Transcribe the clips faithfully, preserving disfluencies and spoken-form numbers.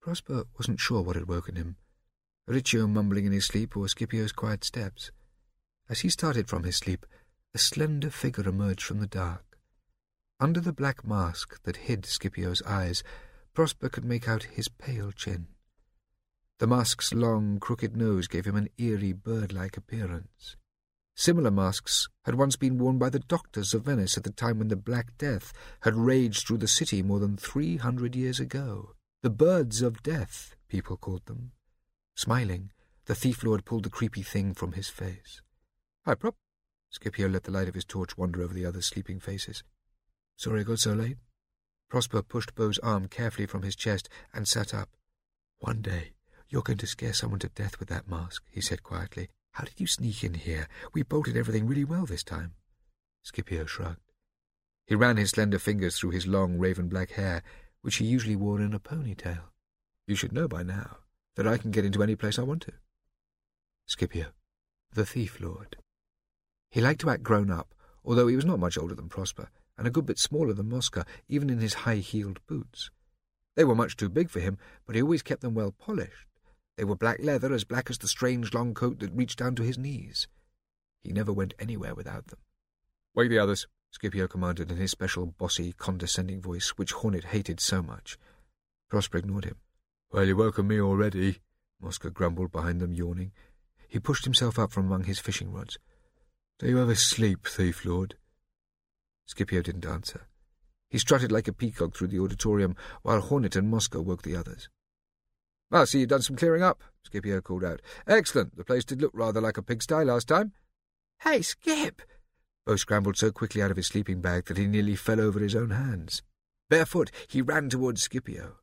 Prosper wasn't sure what had woken him, Riccio mumbling in his sleep or Scipio's quiet steps. As he started from his sleep, a slender figure emerged from the dark. Under the black mask that hid Scipio's eyes, Prosper could make out his pale chin. The mask's long, crooked nose gave him an eerie, bird-like appearance. Similar masks had once been worn by the doctors of Venice at the time when the Black Death had raged through the city more than three hundred years ago. The Birds of Death, people called them. Smiling, the thief-lord pulled the creepy thing from his face. "Hi, Prop." Scipio let the light of his torch wander over the others' sleeping faces. "Sorry I got so late." Prosper pushed Beau's arm carefully from his chest and sat up. "One day you're going to scare someone to death with that mask," he said quietly. "How did you sneak in here? We bolted everything really well this time." Scipio shrugged. He ran his slender fingers through his long raven-black hair, which he usually wore in a ponytail. "You should know by now that I can get into any place I want to." Scipio, the thief-lord. He liked to act grown-up, although he was not much older than Prosper, and a good bit smaller than Mosca, even in his high-heeled boots. They were much too big for him, but he always kept them well polished. They were black leather, as black as the strange long coat that reached down to his knees. He never went anywhere without them. "Wake the others," Scipio commanded in his special bossy, condescending voice, which Hornet hated so much. Prosper ignored him. "Well, you woken me already," Mosca grumbled behind them, yawning. He pushed himself up from among his fishing rods. "Do you ever sleep, thief-lord?" Scipio didn't answer. He strutted like a peacock through the auditorium, while Hornet and Mosca woke the others. "I see you've done some clearing up," Scipio called out. "Excellent. The place did look rather like a pigsty last time." "Hey, Skip!" Beau scrambled so quickly out of his sleeping bag that he nearly fell over his own hands. Barefoot, he ran towards Scipio.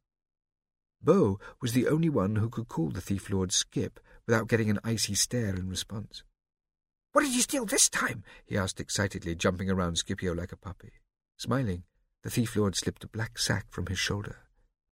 Beau was the only one who could call the thief-lord Skip without getting an icy stare in response. "What did you steal this time?" he asked excitedly, jumping around Scipio like a puppy. Smiling, the thief-lord slipped a black sack from his shoulder.